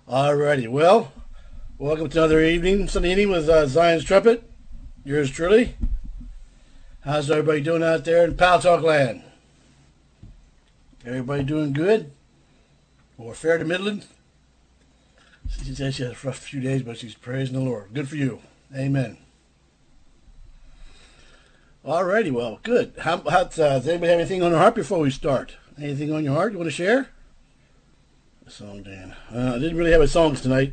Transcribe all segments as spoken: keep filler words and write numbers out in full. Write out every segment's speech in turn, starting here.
Alrighty, well, welcome to another evening, Sunday evening with uh, Zion's Trumpet. Yours truly. How's everybody doing out there in Pal Talk Land? Everybody doing good? Or fair to middling? She said she had a rough few days, but she's praising the Lord. Good for you. Amen. Alrighty, well, good. How, how, uh, does anybody have anything on their heart before we start? Anything on your heart you want to share? A song, Dan. Uh, I didn't really have a songs tonight.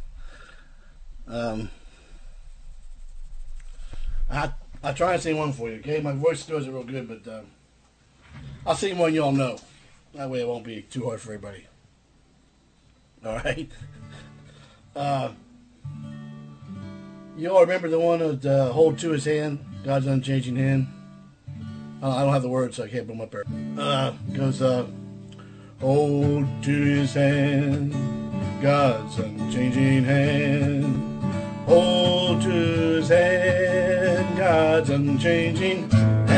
Um, I I'll try and sing one for you. Okay, my voice still isn't real good, but um, I'll sing one y'all know. That way it won't be too hard for everybody. All right. Uh, you all remember the one that uh, hold to his hand, God's unchanging hand. Uh, I don't have the words, so I can't put them up there. Uh, goes. Uh, Hold to his hand, God's unchanging hand. Hold to his hand, God's unchanging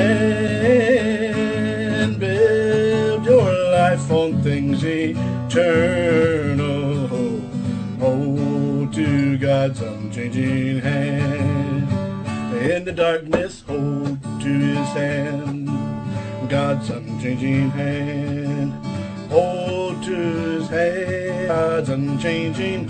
hand. Build your life on things eternal. Hold to God's unchanging hand. In the darkness, hold to his hand, God's unchanging hand. Hold to his hand, God's unchanging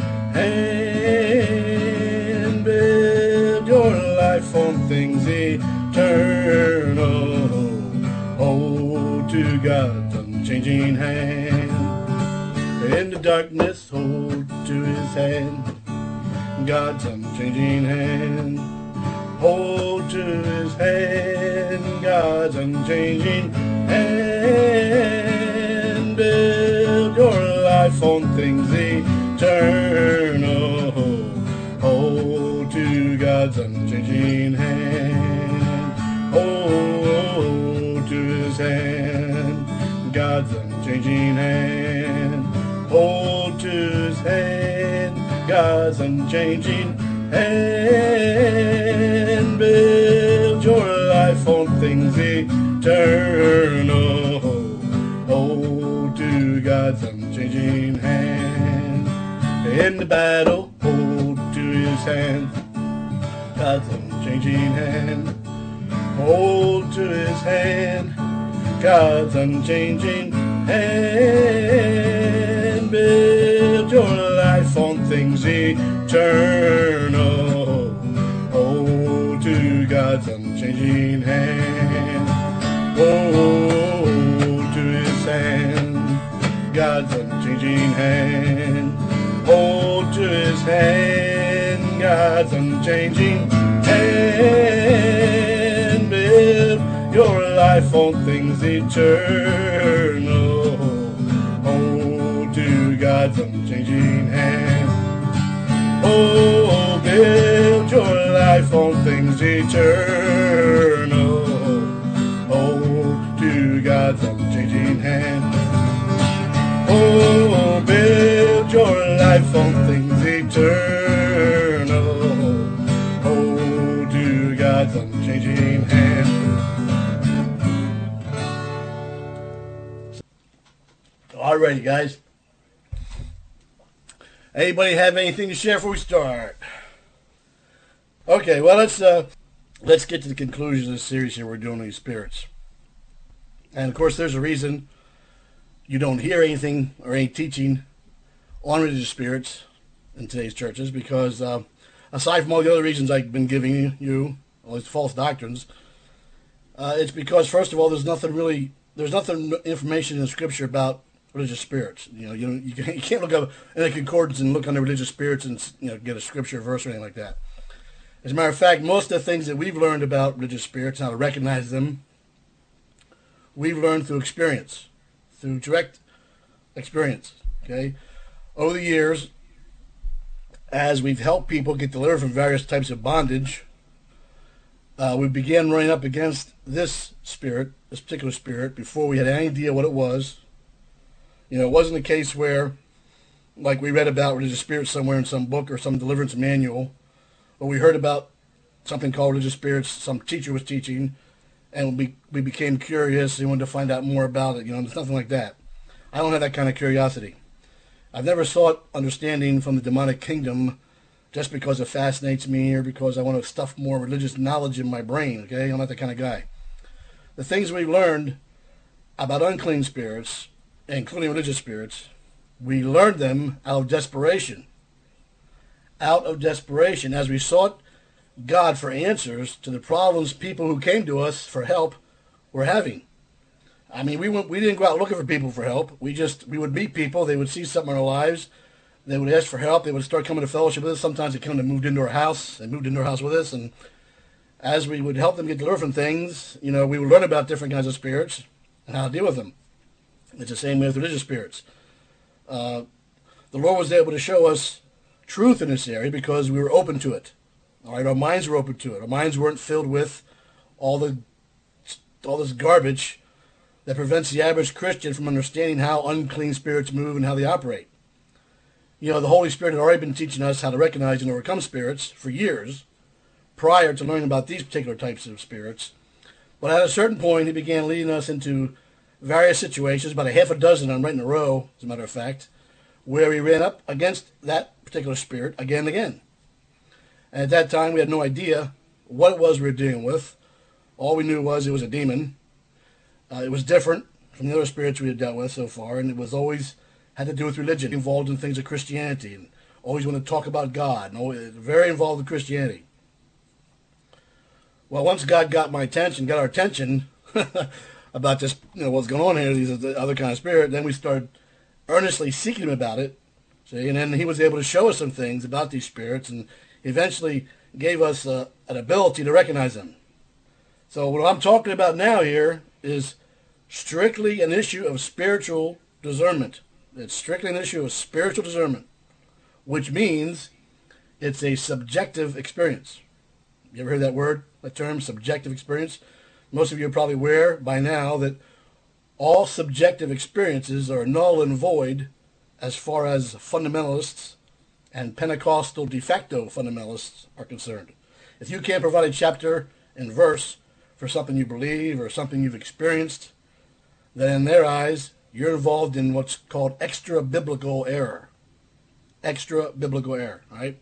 hand. Build your life on things eternal. Hold to God's unchanging hand. In the darkness, hold to his hand, God's unchanging hand. Hold to his hand, God's unchanging hand. Build your life on things eternal. Hold to God's unchanging hand. Hold to his hand, God's unchanging hand. Hold to his hand, God's unchanging hand. Build your life on things eternal. Hold to God's unchanging hand. In the battle, hold to his hand, God's unchanging hand. Hold to his hand, God's unchanging hand. Build your life on things eternal. Hold to God's unchanging hand. Hold to his hand, God's unchanging hand. Hold to his hand, God's unchanging hand. Build your life on things eternal. Hold to God's unchanging hand. Oh, build your life on things eternal. Hold to God's unchanging hand. Oh, build your life on things eternal. Hold to God's unchanging hand. Alrighty, guys. Anybody have anything to share before we start? Okay, well let's uh, let's get to the conclusion of this series here. We're doing these spirits, and of course, there's a reason you don't hear anything or any teaching on religious spirits in today's churches, because uh, aside from all the other reasons I've been giving you, all these false doctrines, uh, it's because first of all, there's nothing really, there's nothing information in the Scripture about religious spirits. You know, you know, you can't, you can't look up in a concordance and look under religious spirits and, you know, get a scripture verse or anything like that. As a matter of fact, most of the things that we've learned about religious spirits, how to recognize them, we've learned through experience, through direct experience. Okay, over the years, as we've helped people get delivered from various types of bondage, uh, we began running up against this spirit, this particular spirit, before we had any idea what it was. You know, it wasn't a case where, like we read about religious spirits somewhere in some book or some deliverance manual, or we heard about something called religious spirits, some teacher was teaching, and we, we became curious and wanted to find out more about it. You know, there's nothing like that. I don't have that kind of curiosity. I've never sought understanding from the demonic kingdom just because it fascinates me or because I want to stuff more religious knowledge in my brain, okay? I'm not that kind of guy. The things we've learned about unclean spirits, including religious spirits, we learned them out of desperation. Out of desperation, as we sought God for answers to the problems people who came to us for help were having. I mean, we went, we didn't go out looking for people for help. We just, we would meet people. They would see something in our lives. They would ask for help. They would start coming to fellowship with us. Sometimes they come and moved into our house. They moved into our house with us. And as we would help them get delivered from things, you know, we would learn about different kinds of spirits and how to deal with them. It's the same way with religious spirits. Uh, the Lord was able to show us truth in this area because we were open to it. All right, our minds were open to it. Our minds weren't filled with all the all this garbage that prevents the average Christian from understanding how unclean spirits move and how they operate. You know, the Holy Spirit had already been teaching us how to recognize and overcome spirits for years prior to learning about these particular types of spirits. But at a certain point, he began leading us into various situations, about a half a dozen I'm right in a row, as a matter of fact, where we ran up against that particular spirit again and again. And at that time, we had no idea what it was we were dealing with. All we knew was it was a demon. Uh, it was different from the other spirits we had dealt with so far, and it was always had to do with religion, involved in things of Christianity, and always wanted to talk about God, and always, very involved in Christianity. Well, once God got my attention, got our attention about this, you know, what's going on here, these other kind of spirit, then we started earnestly seeking him about it. See, and then he was able to show us some things about these spirits, and eventually gave us uh, an ability to recognize them. So what I'm talking about now here is strictly an issue of spiritual discernment. It's strictly an issue of spiritual discernment, which means it's a subjective experience. You ever heard that word, that term, subjective experience? Most of you are probably aware by now that all subjective experiences are null and void as far as fundamentalists and Pentecostal de facto fundamentalists are concerned. If you can't provide a chapter and verse for something you believe or something you've experienced, then in their eyes, you're involved in what's called extra-biblical error. Extra-biblical error, right?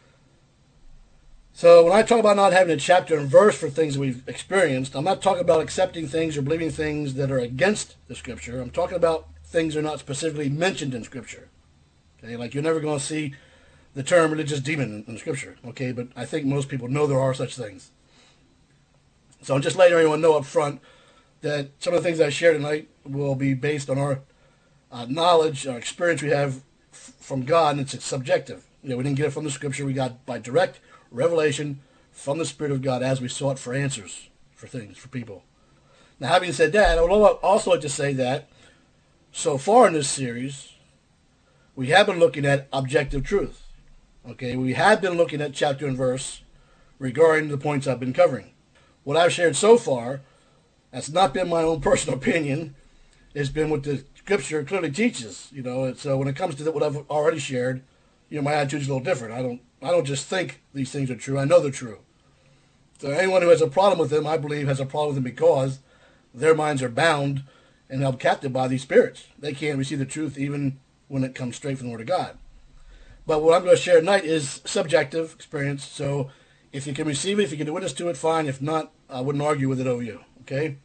So when I talk about not having a chapter and verse for things that we've experienced, I'm not talking about accepting things or believing things that are against the Scripture. I'm talking about things that are not specifically mentioned in Scripture. Okay, like you're never going to see the term religious demon in, in Scripture. Okay, but I think most people know there are such things. So I'm just letting everyone know up front that some of the things I share tonight will be based on our uh, knowledge, our experience we have f- from God, and it's, it's subjective. You know, we didn't get it from the Scripture. We got by direct revelation from the Spirit of God as we sought for answers for things, for people. Now, having said that, I would also like to say that so far in this series, we have been looking at objective truth. Okay, we have been looking at chapter and verse regarding the points I've been covering. What I've shared so far, that's not been my own personal opinion. It's been what the Scripture clearly teaches. You know, and so when it comes to what I've already shared, you know, my attitude's a little different. I don't, I don't just think these things are true. I know they're true. So anyone who has a problem with them, I believe, has a problem with them because their minds are bound and held captive by these spirits. They can't receive the truth even when it comes straight from the Word of God. But what I'm going to share tonight is subjective experience. So if you can receive it, if you can witness to it, fine. If not, I wouldn't argue with it over you. Okay?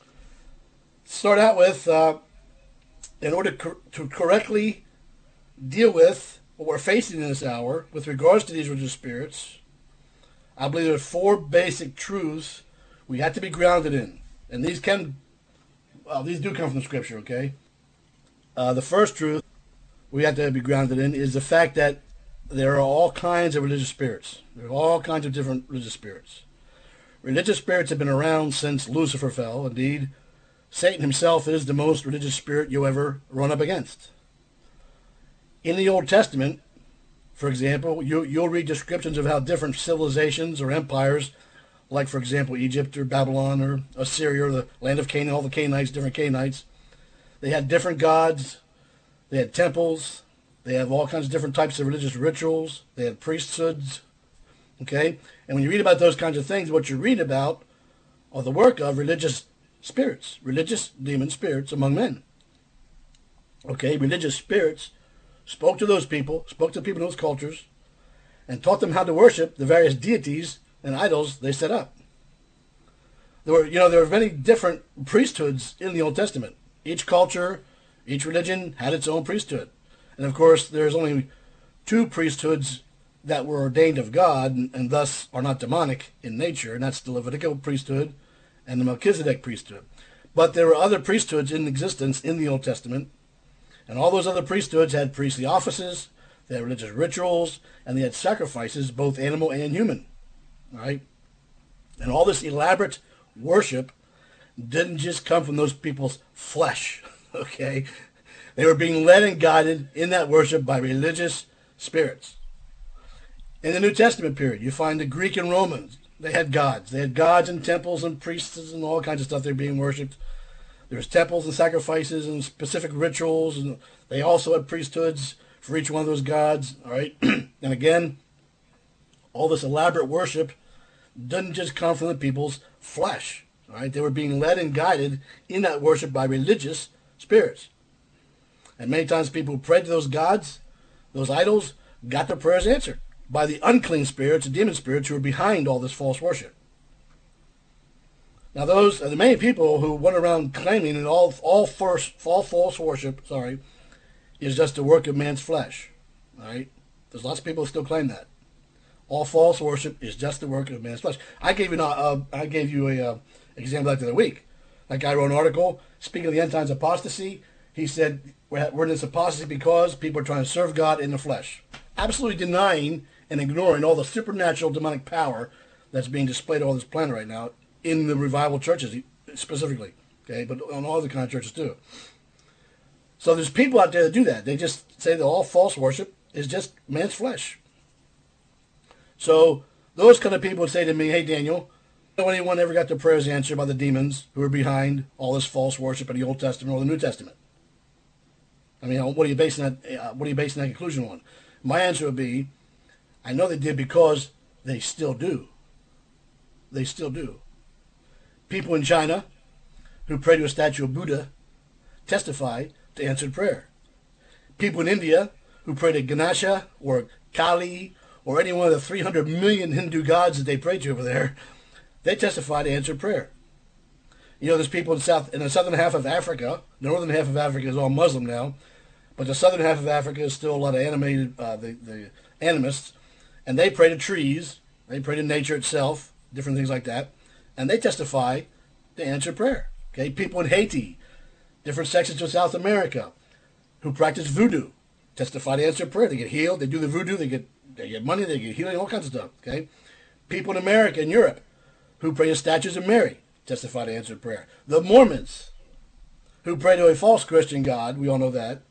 Start out with, uh, in order cor- to correctly deal with what we're facing in this hour with regards to these religious spirits, I believe there are four basic truths we have to be grounded in. And these can, well, these do come from Scripture, okay? Uh, the first truth we have to be grounded in is the fact that there are all kinds of religious spirits. There are all kinds of different religious spirits. Religious spirits have been around since Lucifer fell. Indeed, Satan himself is the most religious spirit you'll ever run up against. In the Old Testament, for example, you, you'll read descriptions of how different civilizations or empires, like, for example, Egypt or Babylon or Assyria or the land of Canaan, all the Canaanites, different Canaanites, they had different gods, they had temples, they have all kinds of different types of religious rituals, they had priesthoods, okay? And when you read about those kinds of things, what you read about are the work of religious spirits, religious demon spirits among men. Okay, religious spirits spoke to those people, spoke to people in those cultures, and taught them how to worship the various deities and idols they set up. There were, you know, there were many different priesthoods in the Old Testament. Each culture, each religion had its own priesthood. And of course, there's only two priesthoods that were ordained of God and, and thus are not demonic in nature, and that's the Levitical priesthood and the Melchizedek priesthood. But there were other priesthoods in existence in the Old Testament, and all those other priesthoods had priestly offices, they had religious rituals, and they had sacrifices, both animal and human. All right? And all this elaborate worship didn't just come from those people's flesh, okay? They were being led and guided in that worship by religious spirits. In the New Testament period, you find the Greek and Romans. They had gods. They had gods and temples and priests and all kinds of stuff they were being worshipped. There was temples and sacrifices and specific rituals, and they also had priesthoods for each one of those gods, all right? And again, all this elaborate worship didn't just come from the people's flesh, all right? They were being led and guided in that worship by religious spirits. And many times people who prayed to those gods, those idols, got their prayers answered by the unclean spirits, the demon spirits who were behind all this false worship. Now, those are the many people who went around claiming that all all, first, all false worship, sorry, is just the work of man's flesh. All right, there's lots of people who still claim that all false worship is just the work of man's flesh. I gave you a, uh, I gave you a uh, example like the other week. That guy wrote an article speaking of the end times apostasy. He said we're, we're in this apostasy because people are trying to serve God in the flesh, absolutely denying and ignoring all the supernatural demonic power that's being displayed on this planet right now in the revival churches specifically, okay, but on all the kind of churches too. So there's people out there that do that. They just say that all false worship is just man's flesh. So those kind of people would say to me, hey, Daniel, know anyone ever got their prayers answered by the demons who are behind all this false worship in the Old Testament or the New Testament? I mean, what are you basing that, uh, what are you basing that conclusion on? My answer would be, I know they did because they still do. They still do. People in China who pray to a statue of Buddha testify to answered prayer. People in India who pray to Ganesha or Kali or any one of the three hundred million Hindu gods that they pray to over there, they testify to answered prayer. You know, there's people in south in the southern half of Africa. The northern half of Africa is all Muslim now, but the southern half of Africa is still a lot of animated, uh, the, the animists, and they pray to trees, they pray to nature itself, different things like that, and they testify to answer prayer. Okay, people in Haiti, different sections of South America, who practice voodoo, testify to answer prayer. They get healed, they do the voodoo, they get they get money, they get healing, all kinds of stuff. Okay, people in America and Europe who pray to statues of Mary testify to answered prayer. The Mormons, who pray to a false Christian God, we all know that,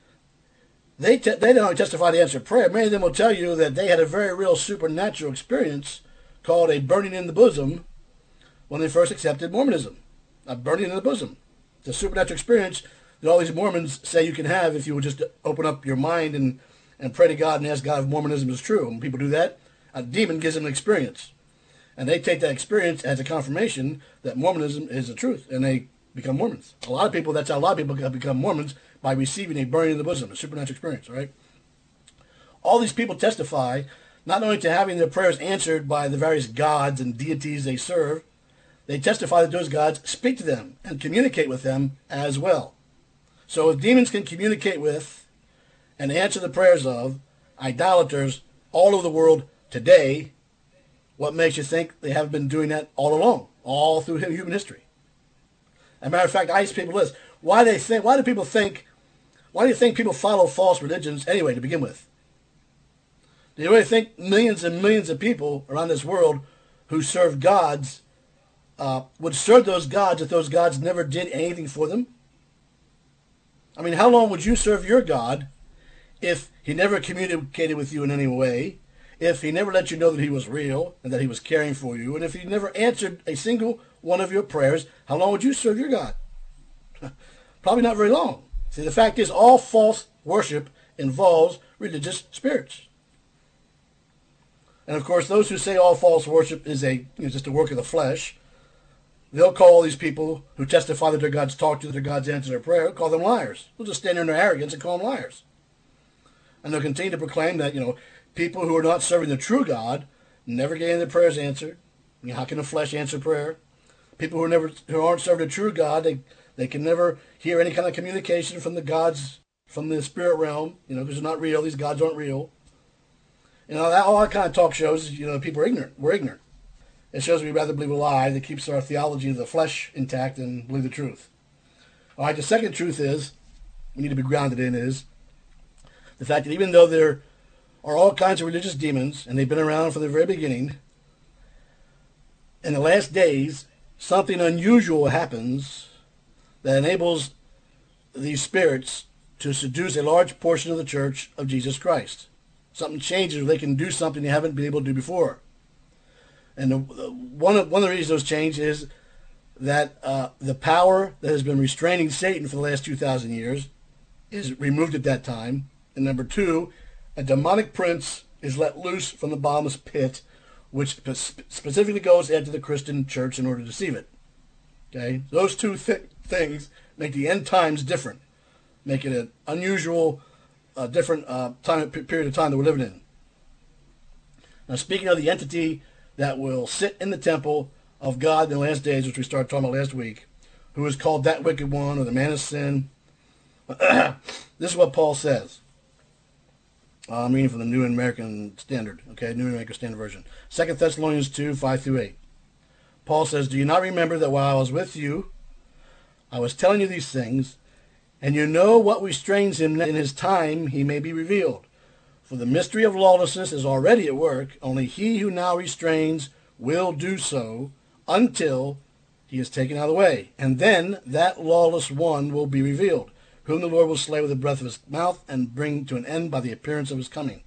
they te- they don't only testify to answered prayer. Many of them will tell you that they had a very real supernatural experience called a burning in the bosom when they first accepted Mormonism. A burning in the bosom. It's a supernatural experience that all these Mormons say you can have if you would just open up your mind and, and pray to God and ask God if Mormonism is true. When people do that, a demon gives them an experience. And they take that experience as a confirmation that Mormonism is the truth, and they become Mormons. A lot of people, that's how a lot of people have become Mormons, by receiving a burning in the bosom, a supernatural experience, right? All these people testify not only to having their prayers answered by the various gods and deities they serve, they testify that those gods speak to them and communicate with them as well. So if demons can communicate with and answer the prayers of idolaters all over the world today, what makes you think they haven't been doing that all along, all through human history? As a matter of fact, I ask people this: Why do they think? Why do people think? Why do you think people follow false religions anyway to begin with? Do you really think millions and millions of people around this world who serve gods uh, would serve those gods if those gods never did anything for them? I mean, how long would you serve your God if he never communicated with you in any way, if he never let you know that he was real and that he was caring for you, and if he never answered a single one of your prayers? How long would you serve your God? Probably not very long. See, the fact is, all false worship involves religious spirits. And of course, those who say all false worship is a you know, just a work of the flesh, they'll call all these people who testify that their gods talk to, that their gods answer their prayer, call them liars. They'll just stand there in their arrogance and call them liars. And they'll continue to proclaim that, you know, people who are not serving the true God never getting their prayers answered. You know, how can the flesh answer prayer? People who are never who aren't serving the true God, they they can never hear any kind of communication from the gods from the spirit realm, you know, because they're not real. These gods aren't real. You know, that, all that kind of talk shows, you know, people are ignorant. We're ignorant. It shows we'd rather believe a lie that keeps our theology of the flesh intact than believe the truth. All right, the second truth is, we need to be grounded in, is the fact that even though there are all kinds of religious demons, and they've been around from the very beginning, in the last days, something unusual happens that enables these spirits to seduce a large portion of the church of Jesus Christ. Something changes where they can do something they haven't been able to do before. And the, one, of, one of the reasons those change is that uh, the power that has been restraining Satan for the last two thousand years is removed at that time. And number two, a demonic prince is let loose from the bottomless pit, which specifically goes into the Christian church in order to deceive it. Okay, those two th- things make the end times different, make it an unusual, uh, different uh, time period of time that we're living in. Now, speaking of the entity that will sit in the temple of God in the last days, which we started talking about last week, who is called that wicked one or the man of sin, this is what Paul says. Uh, I'm reading from the New American Standard, okay, New American Standard Version. Second Thessalonians two, five through eight. Paul says, "Do you not remember that while I was with you, I was telling you these things, and you know what restrains him in his time he may be revealed? For the mystery of lawlessness is already at work, only he who now restrains will do so until he is taken out of the way. And then that lawless one will be revealed, whom the Lord will slay with the breath of his mouth and bring to an end by the appearance of his coming."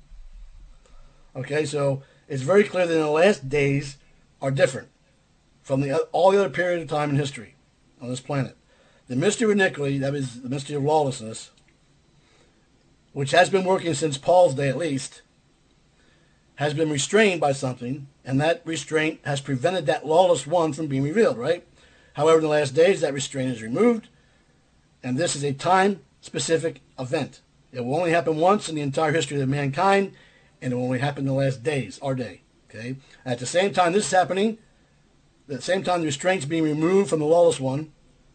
Okay, so it's very clear that in the last days are different from the all the other period of time in history on this planet. The mystery of iniquity, that is the mystery of lawlessness, which has been working since Paul's day at least, has been restrained by something, and that restraint has prevented that lawless one from being revealed, right? However, in the last days, that restraint is removed, and this is a time-specific event. It will only happen once in the entire history of mankind, and it will only happen in the last days, our day. Okay. At the same time this is happening, at the same time the restraint's being removed from the lawless one,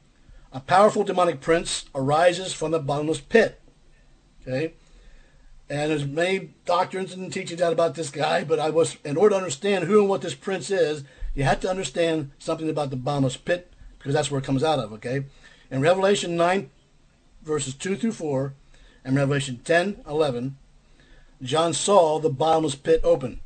a powerful demonic prince arises from the bottomless pit. Okay. And there's many doctrines and teachings out about this guy, but I was, in order to understand who and what this prince is, you have to understand something about the bottomless pit, because that's where it comes out of, okay? In Revelation nine, verses two through four, and Revelation ten, eleven, John saw the bottomless pit open.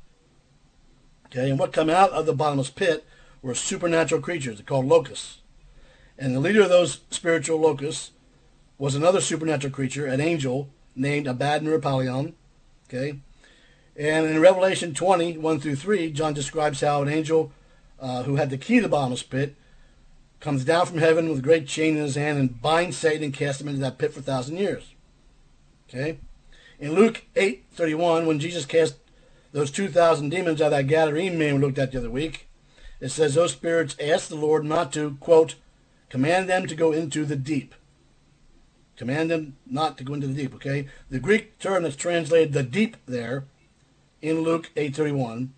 Okay, and what come out of the bottomless pit were supernatural creatures. They're called locusts. And the leader of those spiritual locusts was another supernatural creature, an angel, named Abaddon or Apollyon. Okay? And in Revelation twenty, one through three, John describes how an angel uh, who had the key to the bottomless pit comes down from heaven with a great chain in his hand and binds Satan and casts him into that pit for a thousand years. Okay? In Luke eight thirty-one, when Jesus cast those two thousand demons out of that Gadarene man we looked at the other week, it says those spirits asked the Lord not to, quote, command them to go into the deep. Command them not to go into the deep, okay? The Greek term that's translated the deep there in Luke eight thirty-one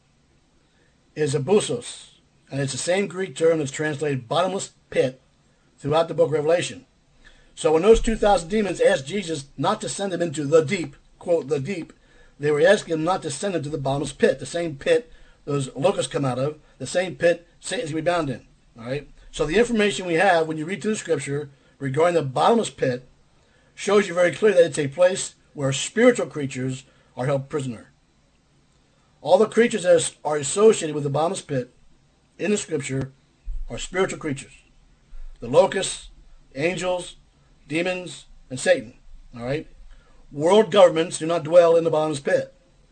is abusos. And it's the same Greek term that's translated bottomless pit throughout the book of Revelation. So when those two thousand demons asked Jesus not to send them into the deep, quote, the deep, they were asking him not to send them to the bottomless pit, the same pit those locusts come out of, the same pit Satan's going to be bound in. All right? So the information we have when you read through the scripture regarding the bottomless pit shows you very clearly that it's a place where spiritual creatures are held prisoner. All the creatures that are associated with the bottomless pit in the scripture are spiritual creatures. The locusts, angels, demons, and Satan. All right? World governments do not dwell in the bottomless pit.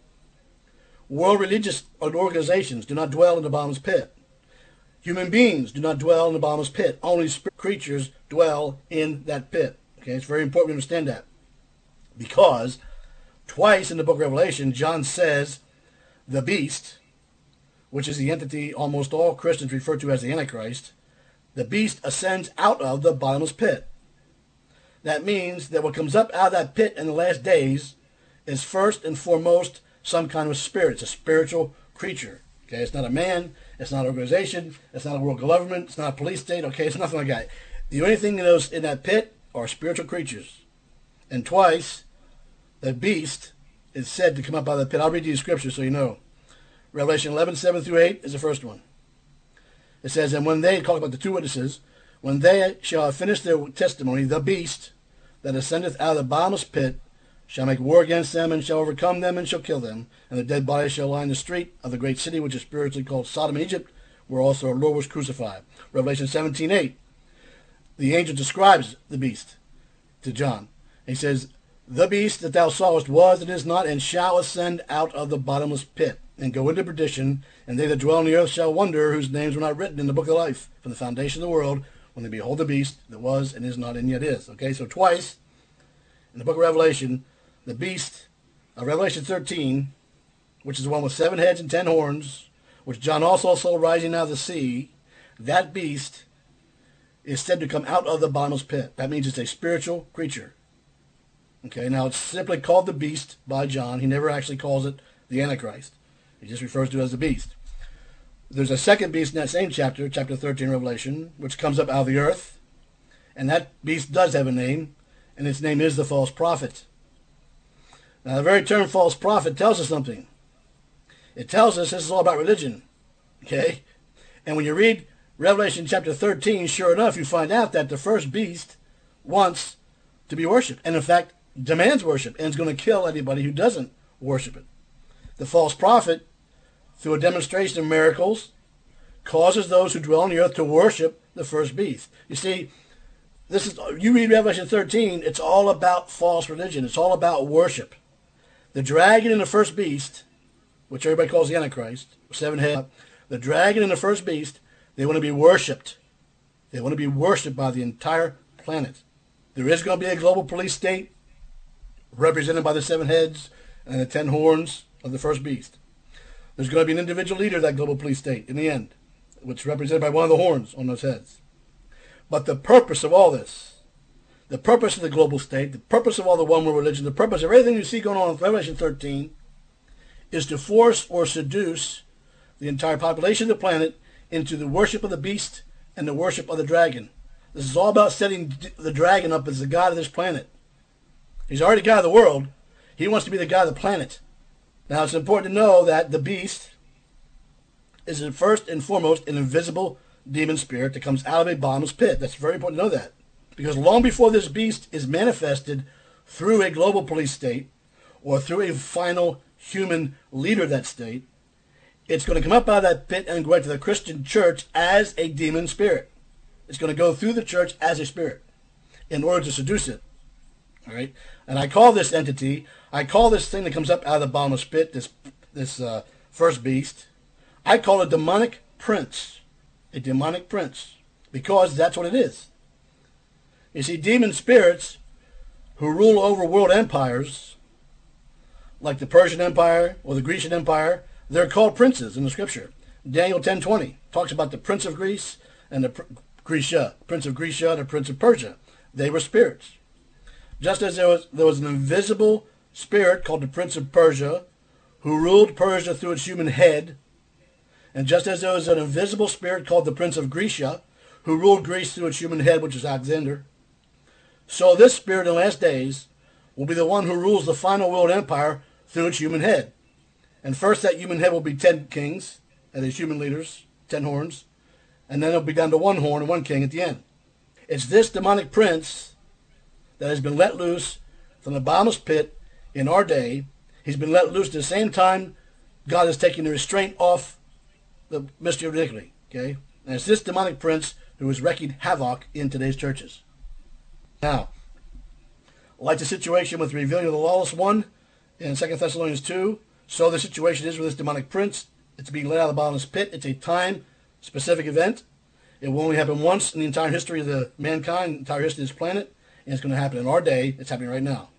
World religious organizations do not dwell in the bottomless pit. Human beings do not dwell in the bottomless pit. Only spirit creatures dwell in that pit. Okay, it's very important to understand that. Because twice in the book of Revelation, John says the beast, which is the entity almost all Christians refer to as the Antichrist, the beast ascends out of the bottomless pit. That means that what comes up out of that pit in the last days is first and foremost some kind of spirit. It's a spiritual creature. Okay, it's not a man. It's not an organization. It's not a world government. It's not a police state. Okay, it's nothing like that. The only thing that goes in that pit are spiritual creatures. And twice, the beast is said to come up out of the pit. I'll read you the scripture so you know. Revelation eleven, seven through eight is the first one. It says, and when they, talk about the two witnesses, when they shall have finished their testimony, the beast that ascendeth out of the bottomless pit shall make war against them, and shall overcome them, and shall kill them. And the dead bodies shall lie in the street of the great city, which is spiritually called Sodom and Egypt, where also our Lord was crucified. Revelation seventeen, eight. The angel describes the beast to John. He says, the beast that thou sawest was and is not, and shall ascend out of the bottomless pit, and go into perdition, and they that dwell on the earth shall wonder, whose names were not written in the book of life from the foundation of the world, when they behold the beast that was and is not and yet is. Okay, so twice in the book of Revelation, the beast of Revelation thirteen, which is the one with seven heads and ten horns, which John also saw rising out of the sea, that beast is said to come out of the bottomless pit. That means it's a spiritual creature. Okay, now it's simply called the beast by John. He never actually calls it the Antichrist. He just refers to it as the beast. There's a second beast in that same chapter, chapter thirteen, Revelation, which comes up out of the earth. And that beast does have a name, and its name is the false prophet. Now, the very term false prophet tells us something. It tells us this is all about religion. Okay? And when you read Revelation chapter thirteen, sure enough, you find out that the first beast wants to be worshipped. And in fact, demands worship, and is going to kill anybody who doesn't worship it. The false prophet, through a demonstration of miracles, causes those who dwell on the earth to worship the first beast. You see, this is you read Revelation thirteen, it's all about false religion. It's all about worship. The dragon and the first beast, which everybody calls the Antichrist, seven head, the dragon and the first beast, they want to be worshipped. They want to be worshipped by the entire planet. There is going to be a global police state represented by the seven heads and the ten horns of the first beast. There's going to be an individual leader of that global police state in the end, which is represented by one of the horns on those heads. But the purpose of all this, the purpose of the global state, the purpose of all the one world religion, the purpose of everything you see going on in Revelation thirteen is to force or seduce the entire population of the planet into the worship of the beast and the worship of the dragon. This is all about setting the dragon up as the god of this planet. He's already god of the world. He wants to be the god of the planet. Now, it's important to know that the beast is first and foremost an invisible demon spirit that comes out of a bottomless pit. That's very important to know that. Because long before this beast is manifested through a global police state or through a final human leader of that state, it's going to come up out of that pit and go into the Christian church as a demon spirit. It's going to go through the church as a spirit in order to seduce it. All right? And I call this entity, I call this thing that comes up out of the bottomless pit, this, this uh, first beast, I call it a demonic prince. A demonic prince. Because that's what it is. You see, demon spirits who rule over world empires, like the Persian Empire or the Grecian Empire, they're called princes in the scripture. Daniel ten twenty talks about the prince of Greece and the pr- Grecia, prince of Grecia and the prince of Persia. They were spirits. Just as there was, there was an invisible spirit called the prince of Persia who ruled Persia through its human head, and just as there was an invisible spirit called the prince of Grecia who ruled Greece through its human head, which is Alexander, so this spirit in the last days will be the one who rules the final world empire through its human head. And first that human head will be ten kings and his human leaders, ten horns, and then it'll be down to one horn and one king at the end. It's this demonic prince that has been let loose from the bottomless pit in our day. He's been let loose at the same time God is taking the restraint off the mystery of iniquity. Okay? And it's this demonic prince who is wreaking havoc in today's churches. Now, like the situation with the revealing of the lawless one in Second Thessalonians two, so the situation is with this demonic prince. It's being let out of the bottomless pit. It's a time-specific event. It will only happen once in the entire history of the mankind, the entire history of this planet, and it's going to happen in our day. It's happening right now.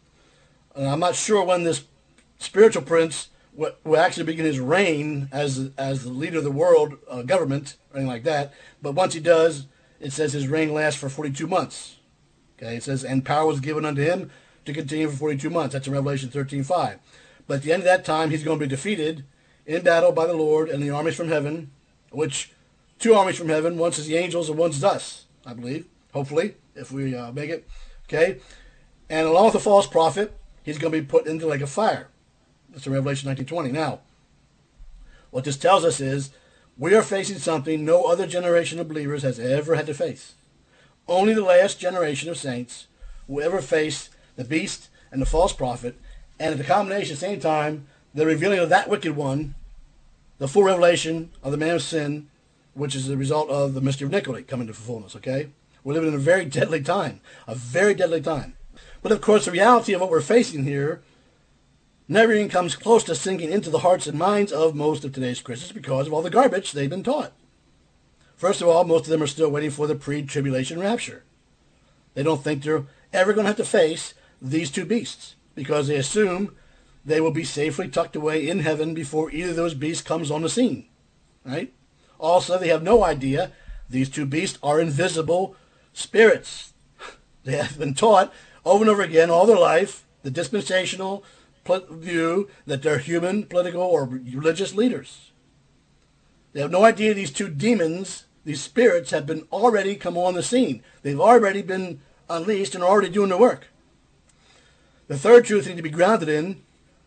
And I'm not sure when this spiritual prince will, will actually begin his reign as as the leader of the world uh, government, or anything like that. But once he does, it says his reign lasts for forty-two months. Okay, it says, and power was given unto him to continue for forty-two months. That's in Revelation thirteen five. But at the end of that time, he's going to be defeated in battle by the Lord and the armies from heaven, which two armies from heaven, once is the angels and one's us, I believe, hopefully, if we uh, make it. Okay? And along with the false prophet, he's going to be put into the lake of fire. That's in Revelation nineteen twenty. Now, what this tells us is we are facing something no other generation of believers has ever had to face. Only the last generation of saints will ever face the beast and the false prophet, and at the combination at the same time, the revealing of that wicked one, the full revelation of the man of sin, which is the result of the mystery of iniquity coming to fullness, okay? We're living in a very deadly time, a very deadly time. But of course, the reality of what we're facing here never even comes close to sinking into the hearts and minds of most of today's Christians because of all the garbage they've been taught. First of all, most of them are still waiting for the pre-tribulation rapture. They don't think they're ever going to have to face these two beasts because they assume they will be safely tucked away in heaven before either of those beasts comes on the scene. Right? Also, they have no idea these two beasts are invisible spirits. They have been taught over and over again all their life, the dispensational view, that they're human, political, or religious leaders. They have no idea these two demons, these spirits, have been already come on the scene. They've already been unleashed and are already doing their work. The third truth they need to be grounded in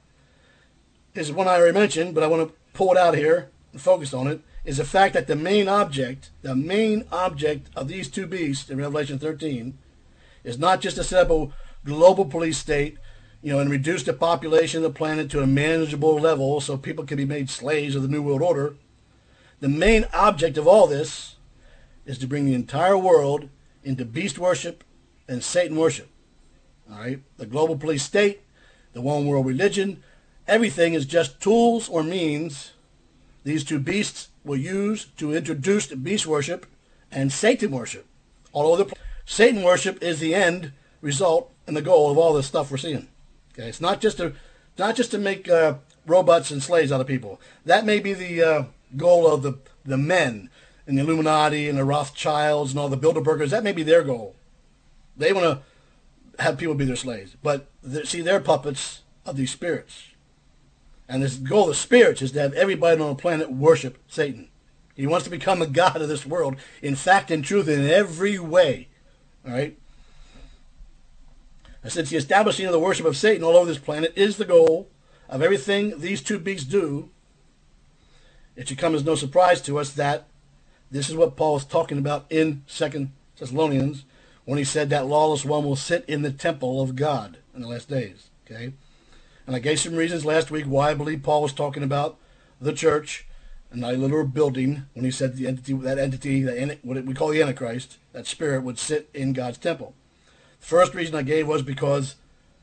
is one I already mentioned, but I want to pull it out here and focus on it, is the fact that the main object, the main object of these two beasts in Revelation thirteen is not just to set up a global police state, you know, and reduce the population of the planet to a manageable level so people can be made slaves of the New World Order. The main object of all this is to bring the entire world into beast worship and Satan worship. All right? The global police state, the one world religion, everything is just tools or means these two beasts will use to introduce beast worship and Satan worship all over the planet. Satan worship is the end result and the goal of all this stuff we're seeing. Okay, it's not just to not just to make uh, robots and slaves out of people. That may be the uh, goal of the the men and the Illuminati and the Rothschilds and all the Bilderbergers. That may be their goal. They want to have people be their slaves, but see, they're puppets of these spirits. And this goal of the spirits is to have everybody on the planet worship Satan. He wants to become the god of this world, in fact, in truth, in every way. All right? And since the establishing of the worship of Satan all over this planet is the goal of everything these two beasts do, it should come as no surprise to us that this is what Paul is talking about in Second Thessalonians when he said that lawless one will sit in the temple of God in the last days. Okay? And I gave some reasons last week why I believe Paul was talking about the church and not a literal building when he said the entity, that entity, that what we call the Antichrist, that spirit would sit in God's temple. The first reason I gave was because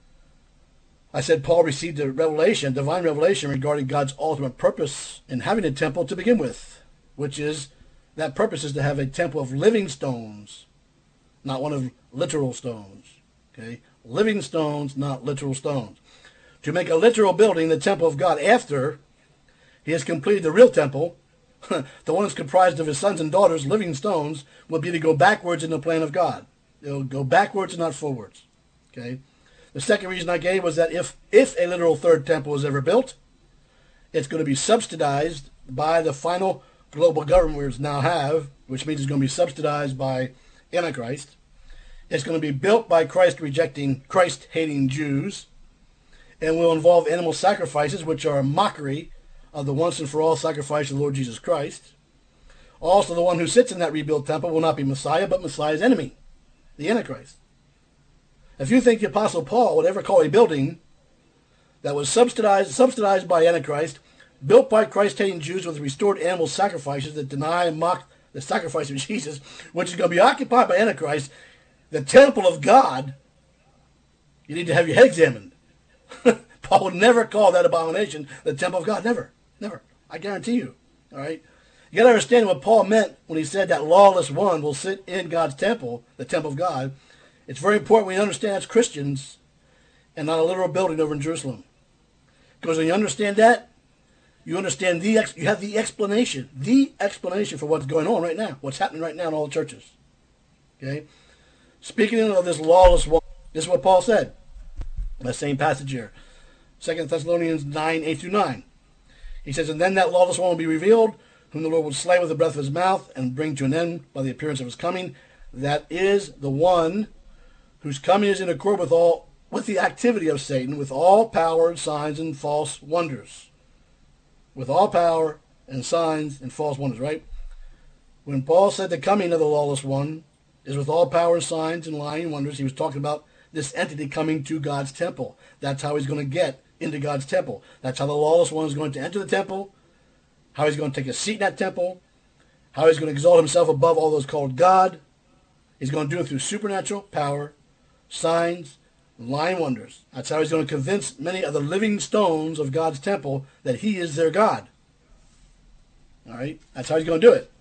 I said Paul received a revelation, divine revelation regarding God's ultimate purpose in having a temple to begin with, which is that purpose is to have a temple of living stones, not one of literal stones. Okay, living stones, not literal stones. To make a literal building, the temple of God, after he has completed the real temple, the one that's comprised of his sons and daughters, living stones, will be to go backwards in the plan of God. It'll go backwards and not forwards. Okay. The second reason I gave was that if, if a literal third temple is ever built, it's going to be subsidized by the final global government we now have, which means it's going to be subsidized by Antichrist. It's going to be built by Christ-rejecting, Christ-hating Jews, and will involve animal sacrifices, which are a mockery of the once and for all sacrifice of the Lord Jesus Christ. Also, the one who sits in that rebuilt temple will not be Messiah, but Messiah's enemy, the Antichrist. If you think the Apostle Paul would ever call a building that was subsidized, subsidized by Antichrist, built by Christ-hating Jews with restored animal sacrifices that deny and mock the sacrifice of Jesus, which is going to be occupied by Antichrist, the temple of God, you need to have your head examined. Paul would never call that abomination the temple of God. Never. Never. I guarantee you. All right? You got to understand what Paul meant when he said that lawless one will sit in God's temple, the temple of God. It's very important we understand as Christians and not a literal building over in Jerusalem. Because when you understand that, you understand the, ex- you have the explanation, the explanation for what's going on right now, what's happening right now in all the churches. Okay? Speaking of this lawless one, this is what Paul said. That same passage here. Second Thessalonians nine, eight through nine. He says, and then that lawless one will be revealed, whom the Lord will slay with the breath of his mouth, and bring to an end by the appearance of his coming. That is the one whose coming is in accord with all with the activity of Satan, with all power and signs and false wonders. With all power and signs and false wonders, right? When Paul said the coming of the lawless one is with all power and signs and lying wonders, he was talking about this entity coming to God's temple. That's how he's going to get into God's temple. That's how the lawless one is going to enter the temple, how he's going to take a seat in that temple, how he's going to exalt himself above all those called God. He's going to do it through supernatural power, signs, and lying wonders. That's how he's going to convince many of the living stones of God's temple that he is their God. All right? That's how he's going to do it.